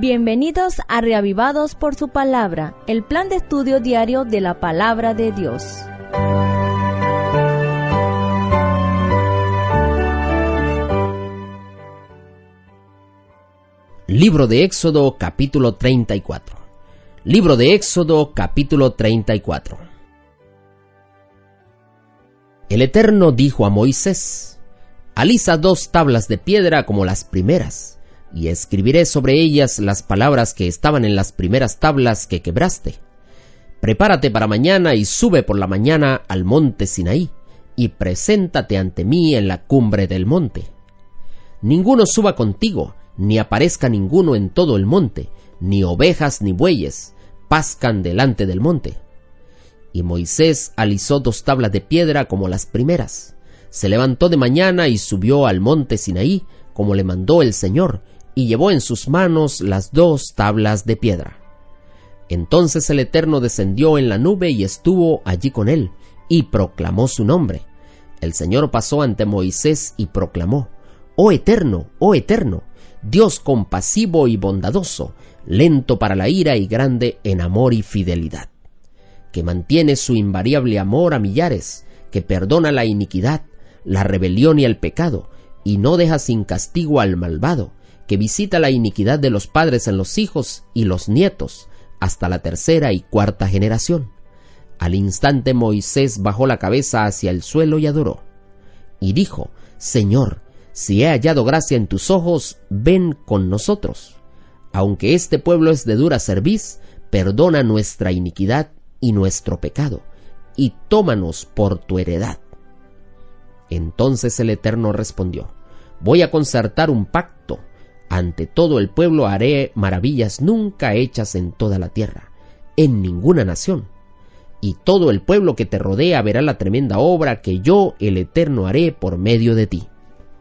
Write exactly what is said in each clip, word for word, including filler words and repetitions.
Bienvenidos a Reavivados por su Palabra, el plan de estudio diario de la Palabra de Dios. Libro de Éxodo, capítulo treinta y cuatro. Libro de Éxodo, capítulo treinta y cuatro. El Eterno dijo a Moisés: alisa dos tablas de piedra como las primeras, y escribiré sobre ellas las palabras que estaban en las primeras tablas que quebraste. Prepárate para mañana y sube por la mañana al monte Sinaí, y preséntate ante mí en la cumbre del monte. Ninguno suba contigo, ni aparezca ninguno en todo el monte, ni ovejas ni bueyes pascan delante del monte. Y Moisés alisó dos tablas de piedra como las primeras. Se levantó de mañana y subió al monte Sinaí, como le mandó el Señor, y llevó en sus manos las dos tablas de piedra. Entonces el Eterno descendió en la nube y estuvo allí con él, y proclamó su nombre. El Señor pasó ante Moisés y proclamó: Oh Eterno, oh Eterno, Dios compasivo y bondadoso, lento para la ira y grande en amor y fidelidad, que mantiene su invariable amor a millares, que perdona la iniquidad, la rebelión y el pecado, y no deja sin castigo al malvado, que visita la iniquidad de los padres en los hijos y los nietos, hasta la tercera y cuarta generación. Al instante Moisés bajó la cabeza hacia el suelo y adoró. Y dijo: Señor, si he hallado gracia en tus ojos, ven con nosotros. Aunque este pueblo es de dura cerviz, perdona nuestra iniquidad y nuestro pecado, y tómanos por tu heredad. Entonces el Eterno respondió: Voy a concertar un pacto. Ante todo el pueblo haré maravillas nunca hechas en toda la tierra, en ninguna nación. Y todo el pueblo que te rodea verá la tremenda obra que yo, el Eterno, haré por medio de ti.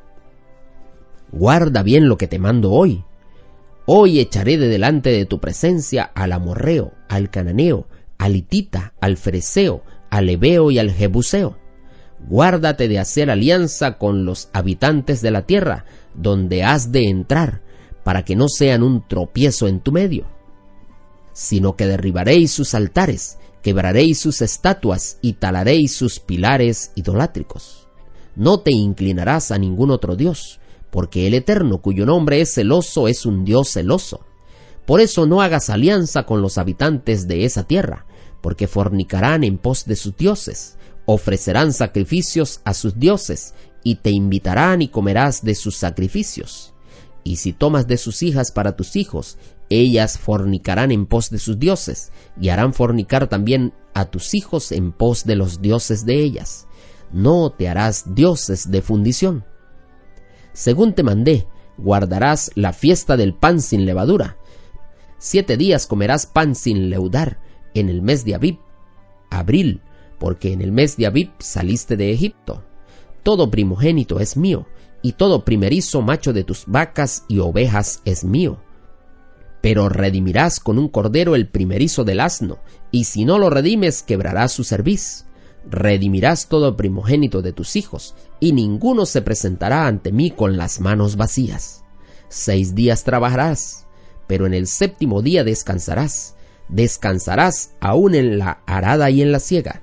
Guarda bien lo que te mando hoy. Hoy echaré de delante de tu presencia al amorreo, al cananeo, al hitita, al fereceo, al heveo y al jebuseo. Guárdate de hacer alianza con los habitantes de la tierra, donde has de entrar, para que no sean un tropiezo en tu medio. Sino que derribaréis sus altares, quebraréis sus estatuas y talaréis sus pilares idolátricos. No te inclinarás a ningún otro dios, porque el Eterno, cuyo nombre es celoso, es un Dios celoso. Por eso no hagas alianza con los habitantes de esa tierra, porque fornicarán en pos de sus dioses, ofrecerán sacrificios a sus dioses, y te invitarán y comerás de sus sacrificios. Y si tomas de sus hijas para tus hijos, ellas fornicarán en pos de sus dioses, y harán fornicar también a tus hijos en pos de los dioses de ellas. No te harás dioses de fundición. Según te mandé, guardarás la fiesta del pan sin levadura. Siete días comerás pan sin leudar en el mes de Abib, abril, porque en el mes de Abib saliste de Egipto. Todo primogénito es mío, y todo primerizo macho de tus vacas y ovejas es mío. Pero redimirás con un cordero el primerizo del asno, y si no lo redimes, quebrarás su cerviz. Redimirás todo primogénito de tus hijos, y ninguno se presentará ante mí con las manos vacías. Seis días trabajarás, pero en el séptimo día descansarás. Descansarás aún en la arada y en la siega.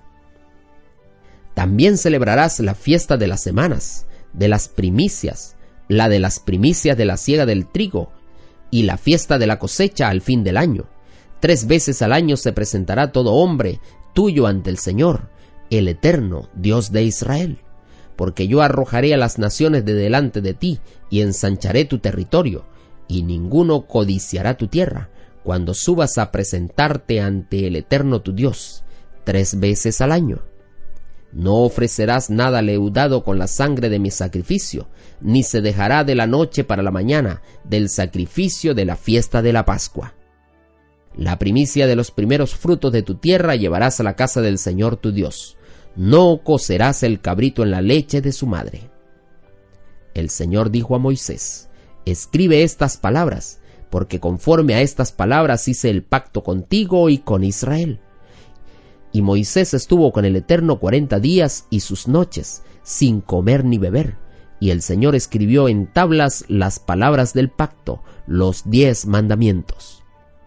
También celebrarás la fiesta de las semanas, de las primicias, la de las primicias de la siega del trigo, y la fiesta de la cosecha al fin del año. Tres veces al año se presentará todo hombre tuyo ante el Señor, el Eterno, Dios de Israel. Porque yo arrojaré a las naciones de delante de ti, y ensancharé tu territorio, y ninguno codiciará tu tierra, cuando subas a presentarte ante el Eterno tu Dios, tres veces al año. No ofrecerás nada leudado con la sangre de mi sacrificio, ni se dejará de la noche para la mañana del sacrificio de la fiesta de la Pascua. La primicia de los primeros frutos de tu tierra llevarás a la casa del Señor tu Dios. No cocerás el cabrito en la leche de su madre. El Señor dijo a Moisés: Escribe estas palabras, porque conforme a estas palabras hice el pacto contigo y con Israel. Y Moisés estuvo con el Eterno cuarenta días y sus noches, sin comer ni beber, y el Señor escribió en tablas las palabras del pacto, los diez mandamientos.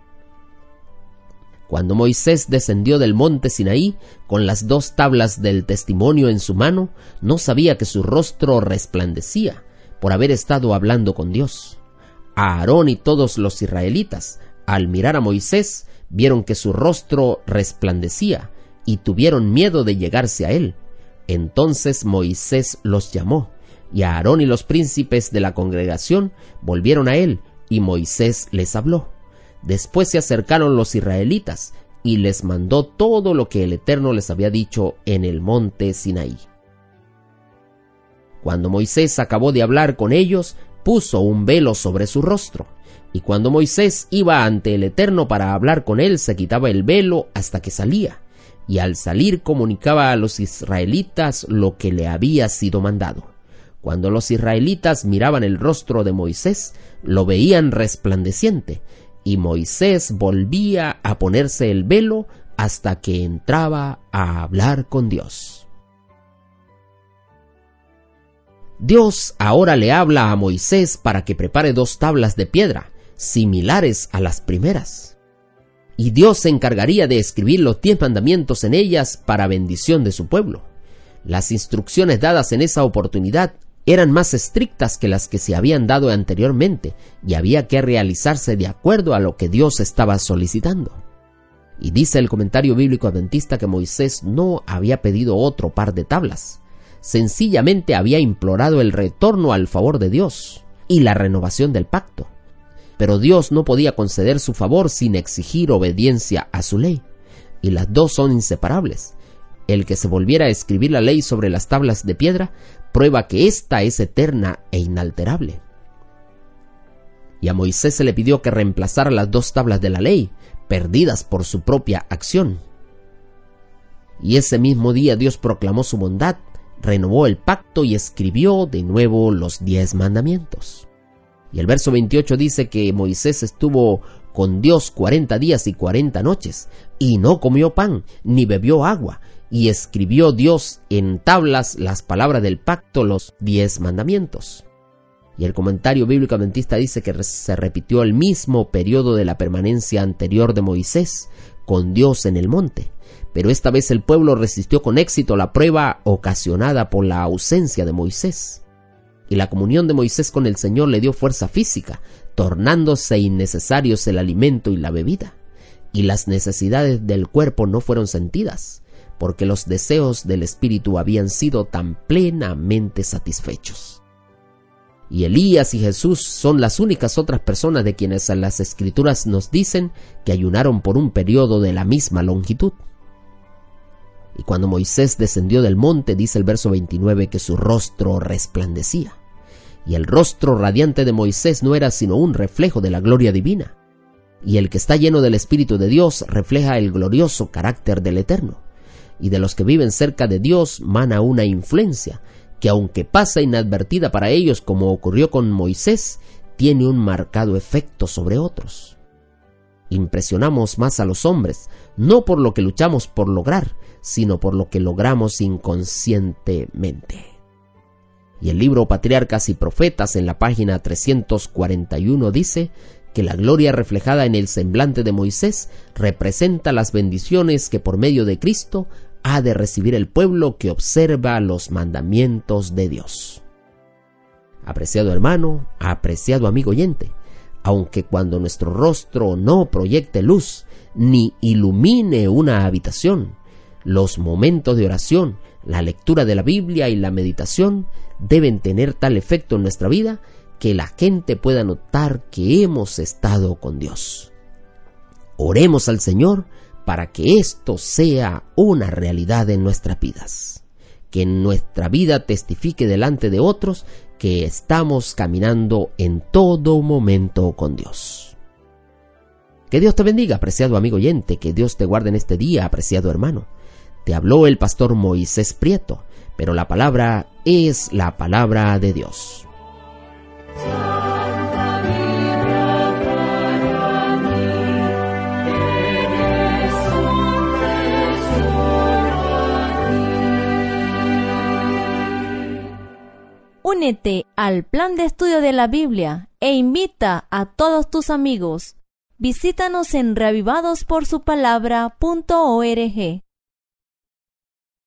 Cuando Moisés descendió del monte Sinaí con las dos tablas del testimonio en su mano, no sabía que su rostro resplandecía por haber estado hablando con Dios. Aarón y todos los israelitas, al mirar a Moisés, vieron que su rostro resplandecía y tuvieron miedo de llegarse a él. Entonces Moisés los llamó, y Aarón y los príncipes de la congregación volvieron a él, y Moisés les habló. Después se acercaron los israelitas, y les mandó todo lo que el Eterno les había dicho en el monte Sinaí. Cuando Moisés acabó de hablar con ellos, puso un velo sobre su rostro, y cuando Moisés iba ante el Eterno para hablar con él, se quitaba el velo hasta que salía, y al salir comunicaba a los israelitas lo que le había sido mandado. Cuando los israelitas miraban el rostro de Moisés, lo veían resplandeciente, y Moisés volvía a ponerse el velo hasta que entraba a hablar con Dios. Dios ahora le habla a Moisés para que prepare dos tablas de piedra, similares a las primeras. Y Dios se encargaría de escribir los diez mandamientos en ellas para bendición de su pueblo. Las instrucciones dadas en esa oportunidad eran más estrictas que las que se habían dado anteriormente, y había que realizarse de acuerdo a lo que Dios estaba solicitando. Y dice el comentario bíblico adventista que Moisés no había pedido otro par de tablas, sencillamente había implorado el retorno al favor de Dios y la renovación del pacto. Pero Dios no podía conceder su favor sin exigir obediencia a su ley, y las dos son inseparables. El que se volviera a escribir la ley sobre las tablas de piedra prueba que ésta es eterna e inalterable. Y a Moisés se le pidió que reemplazara las dos tablas de la ley, perdidas por su propia acción. Y ese mismo día Dios proclamó su bondad, renovó el pacto y escribió de nuevo los diez mandamientos. Y el verso veintiocho dice que Moisés estuvo con Dios cuarenta días y cuarenta noches, y no comió pan, ni bebió agua, y escribió Dios en tablas las palabras del pacto, los diez mandamientos. Y el comentario bíblico adventista dice que se repitió el mismo periodo de la permanencia anterior de Moisés con Dios en el monte, pero esta vez el pueblo resistió con éxito la prueba ocasionada por la ausencia de Moisés. Y la comunión de Moisés con el Señor le dio fuerza física, tornándose innecesarios el alimento y la bebida, y las necesidades del cuerpo no fueron sentidas, porque los deseos del espíritu habían sido tan plenamente satisfechos. Y Elías y Jesús son las únicas otras personas de quienes las Escrituras nos dicen que ayunaron por un periodo de la misma longitud. Y cuando Moisés descendió del monte, dice el verso veintinueve que su rostro resplandecía. Y el rostro radiante de Moisés no era sino un reflejo de la gloria divina. Y el que está lleno del Espíritu de Dios refleja el glorioso carácter del Eterno. Y de los que viven cerca de Dios mana una influencia que, aunque pasa inadvertida para ellos como ocurrió con Moisés, tiene un marcado efecto sobre otros. Impresionamos más a los hombres, no por lo que luchamos por lograr, sino por lo que logramos inconscientemente. Y el libro Patriarcas y Profetas en la página trescientos cuarenta y uno dice que la gloria reflejada en el semblante de Moisés representa las bendiciones que por medio de Cristo ha de recibir el pueblo que observa los mandamientos de Dios. Apreciado hermano, apreciado amigo oyente, aunque cuando nuestro rostro no proyecte luz ni ilumine una habitación, los momentos de oración, la lectura de la Biblia y la meditación deben tener tal efecto en nuestra vida que la gente pueda notar que hemos estado con Dios. Oremos al Señor para que esto sea una realidad en nuestras vidas, que en nuestra vida testifique delante de otros que estamos caminando en todo momento con Dios. Que Dios te bendiga, apreciado amigo oyente, que Dios te guarde en este día, apreciado hermano. Te habló el pastor Moisés Prieto, pero la palabra es la palabra de Dios. Únete al plan de estudio de la Biblia e invita a todos tus amigos. Visítanos en reavivados por su palabra punto org.